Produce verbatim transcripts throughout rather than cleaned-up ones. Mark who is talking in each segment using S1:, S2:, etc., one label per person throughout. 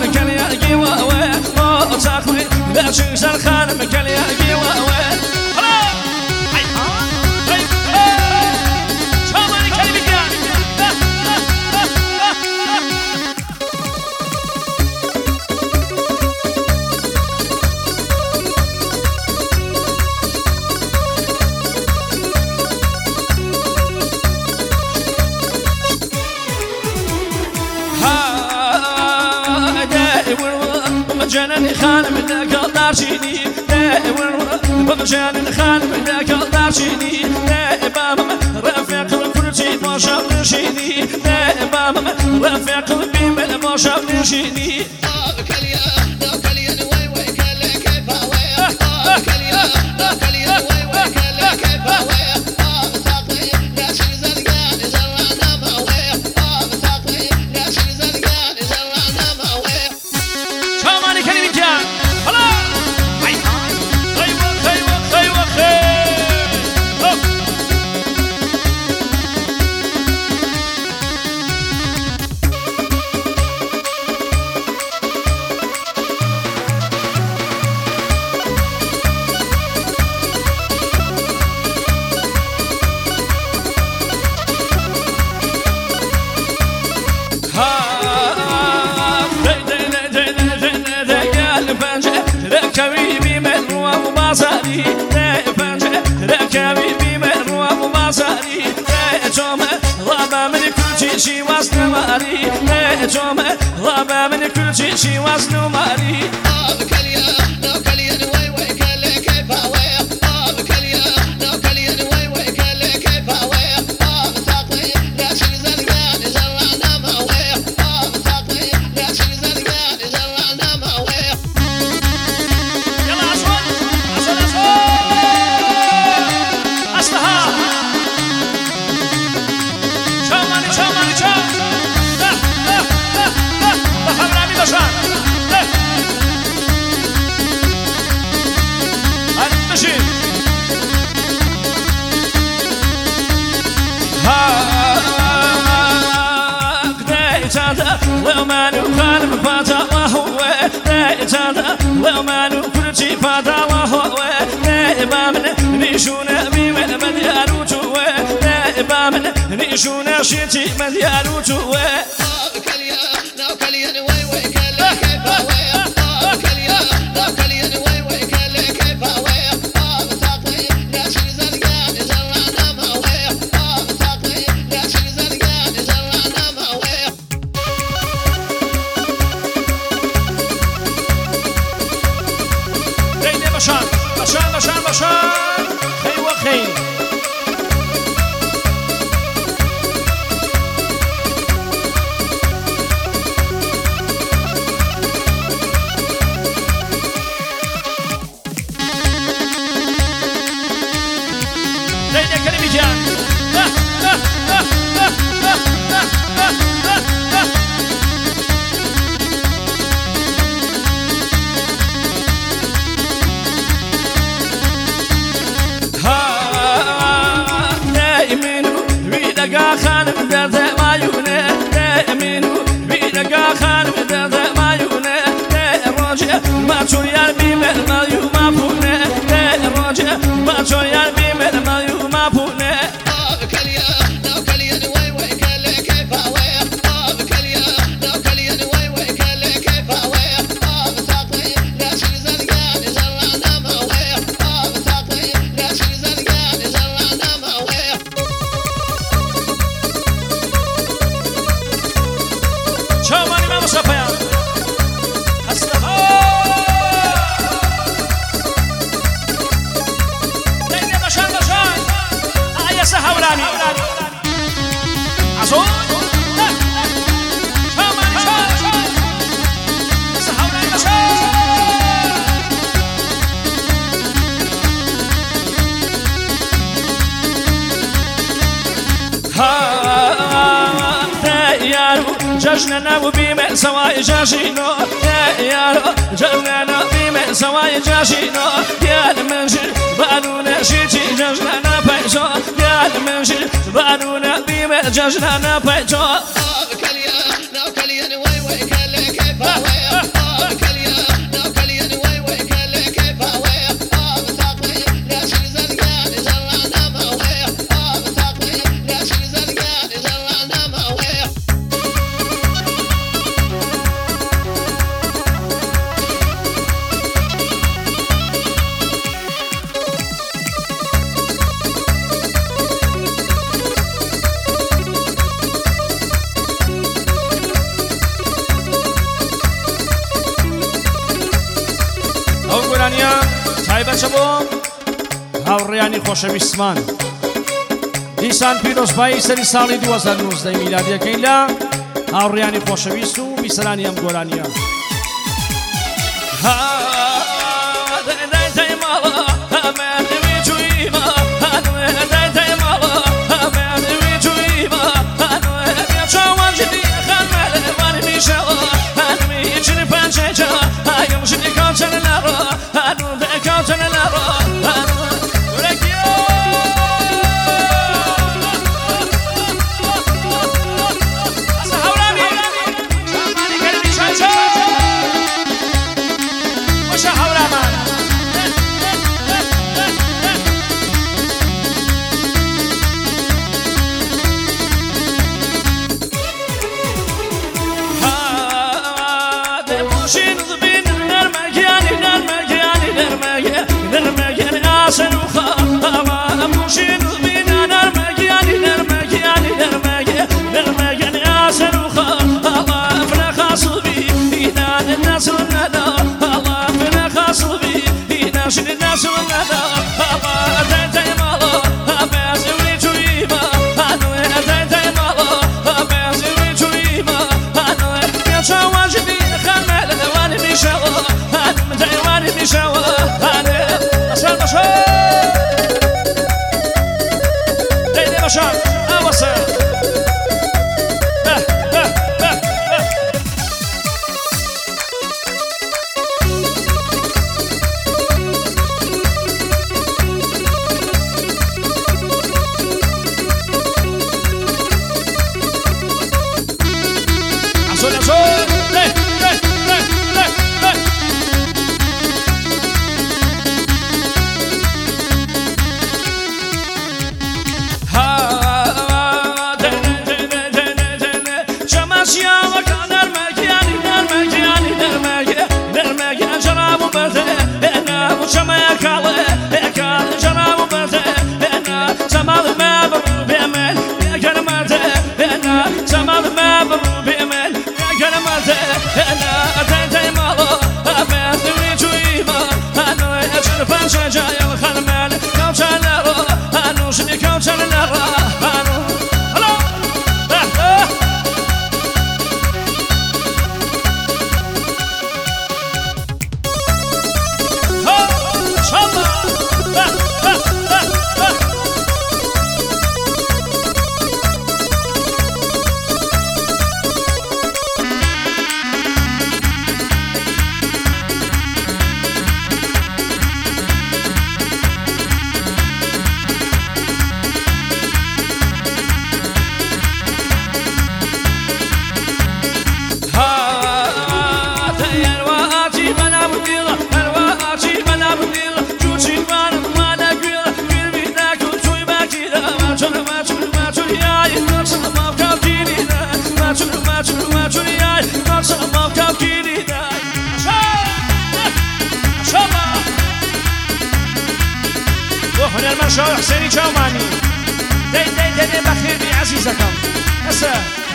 S1: خانم كان يا جواوي او تاخوي لا تنسى خانم كان يا جواوي جانني خانم ذاك دارشيني بغجاني خانم ذاك دارشيني بابا رافق الكرسي ما شاف نشيني بابا رافق قلبي من ما شاف نشيني كليا كليا وي وي كلا كيف هوايا كليا كليا وي وي كلا كيف هوايا بتاقي ناشي زرقان زرعنا مهوايا بتاقي ناشي زرقان زرعنا مهوايا شاماني كلمة جان هلا هاي خيوة خيوة خيوة خير ركبي بمن ومبازري فانجة ركبي بمن ومبازري توم غابة من كل شيء وصل ماري توم غابة من كل شيء وصل ماري كليا كليا وي وي كلا كيف هوايا كليا كليا وي وي كلا كيف هوايا بتاقي ناشي زرقان زرعنا مهوايا بتاقي ناشي زرقان زرعنا مهوايا وما نخالف فاتا وهو تاتا وما نخرج فاتا وهو بامن نيشونا بمن من يالوتو بامن نيشونا شيتي من يالوتو كليا لا كليا وي وي كلا كيف هوايا كليا لا كليا وي وي كلا كيف هوايا بتاقي ناشي زرقان زرعنا مهوايا بتاقي ناشي زرقان زرعنا مهوايا بشان بشان بشان بشان خي وخي ليلى كلمة جان خانم درد مايونه امينو بيدقا خانم درد مايونه راجع ما تشويا بيمل مايو ما بونه راجع ما تشويا بيمل مايو ما بونه كليا لا كليا وي وي كلا كيف هوايا كليا لا كليا وي وي كلا كيف هوايا بتاقي ناشي زرقان زرعنا مهوايا بتاقي ناشي زرقان زرعنا مهوايا شاماني ما مصطفى أصطفى ليلى بشان بشان آية سهولاني عصون شاماني شان سهولاني بشان ها يارو جشننا وبيم سواي جاشينو يا يارو جشننا بيم سواي جاشينو يا المنشر بانونا شيتي جشننا بايزو يا المنشر بانونا بيم جشننا بايزو كليا لا كليا وي وي كلا كيف هوايا ئەو گۆرانیە تایبەتە بۆ هاوڕێیانی خۆشەویستمان دیسان پیرۆزبایی سەری ساڵی دوو هەزار و نۆزدە میلادیەکەی لە هاوڕێیانی خۆشەویست و بیسەرانی ئەم گۆرانیە
S2: هنرمند شاه حسینی چاومانی دی دی دی بخیری عزیزکم هسه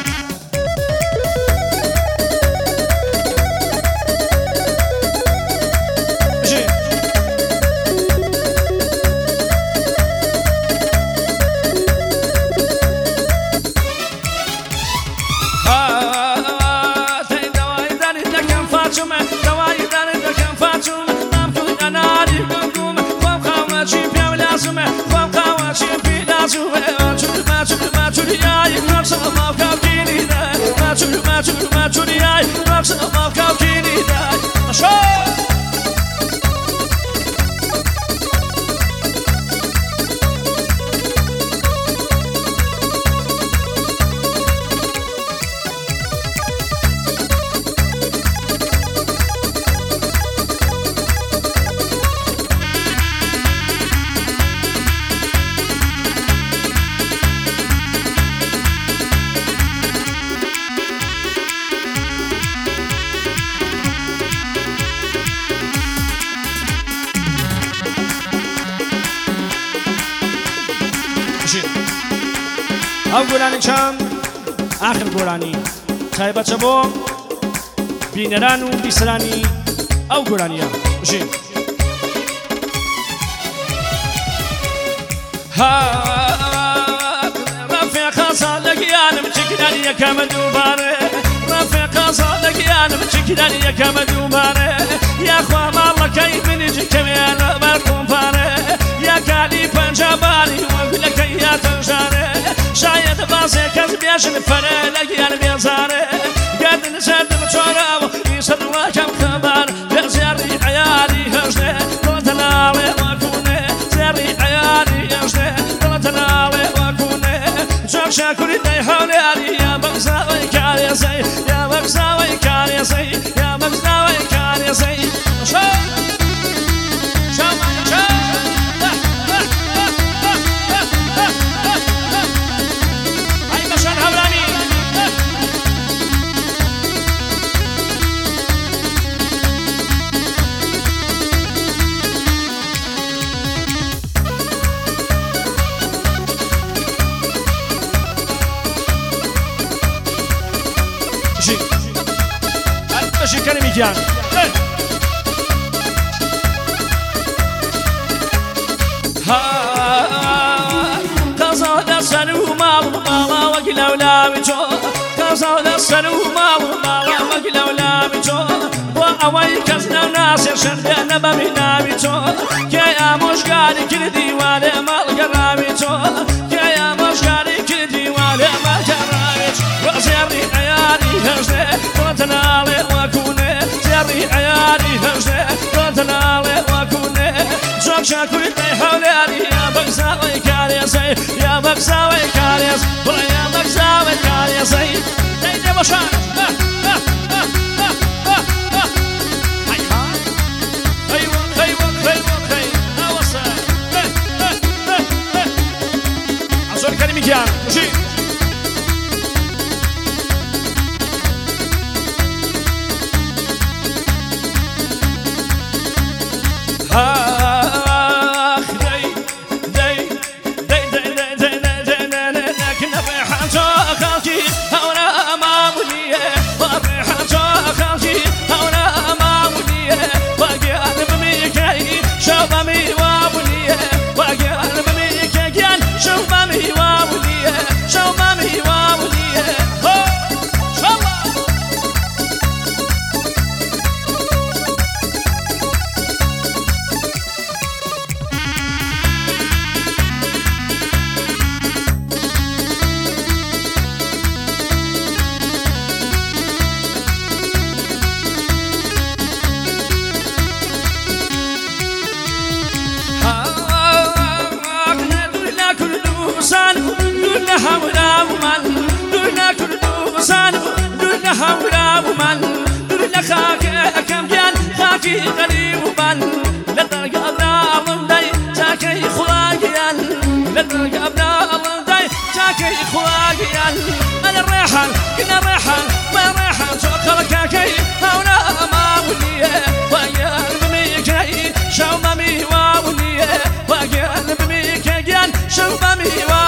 S1: ئەو گۆرانی چەند ئاخر گۆرانی تایبەتە بۆ بینەران و بیسەرانی ئەو گۆرانیە بژین رفيق صادق يا نمشكنا يا كمدوباره رفيق صادق يا نمشكنا يا كمدوباره يا اخوان الله كيف نجي كمان بركم فاره يا كالي بنجبالي وقول لك يا تنجاره شايد باسي كذبياش نفره لك يا بيزاره قد نسد بشوره يسر وكم خبر لزيري عيالي هجده قلتنا لي وكونه زيري عيالي هجده قلتنا لي وكونه جوك شاكوري داي حولي يا بغزاوي كاري زي يا بغزاوي كاري زي يا بغزاوي كاري زي شو شو شو هاي مشان هولاني شي شي كلمة جان قصد سلو مال مالا وقلا ولا بجو قصد سلو مال مالا وقلا ولا بجو وأوي كزنا ناس يشد نبا بنا بجو كيا مشغالي كل ديوان مال قرابي جو كيا مشغالي كل ديوان مال قرابي وزيري عيالي هجده قلتنا لي وكونه زيري عيالي هجده قلتنا لي وكونه جوك شاكوي داي حولي يا بغزاوي كاري زي يا بغزاوي كاري زي يا بغزاوي كاري زي داي داي بشان ايوه ايوه ايوه ايوه اوصل عصور كلمة كيان شي آخ داي داي داي داي داي داي داي داي داي كنا فرحان خالتي هونا ما وليه فرحان خالتي هونا ما وليه باقي أنا بميكي شو بمي ووليه باقي أنا بميكي كان شو بمي ووليه شو بمي ووليه هو شاء الله هولا ومن دورنا كردو سانو دورنا هولا ومن دورنا خاك كم جان خاكي غريب ومن لدرجة أبنا الله داي تاكي خواجيان لدرجة أبنا الله داي تاكي خواجيان أنا الريحان كنا ريحان ما ريحان شوكر كاكي هولا ما وليه ويان بميكي شو مامي ووليه ويان بميكي جان شو مامي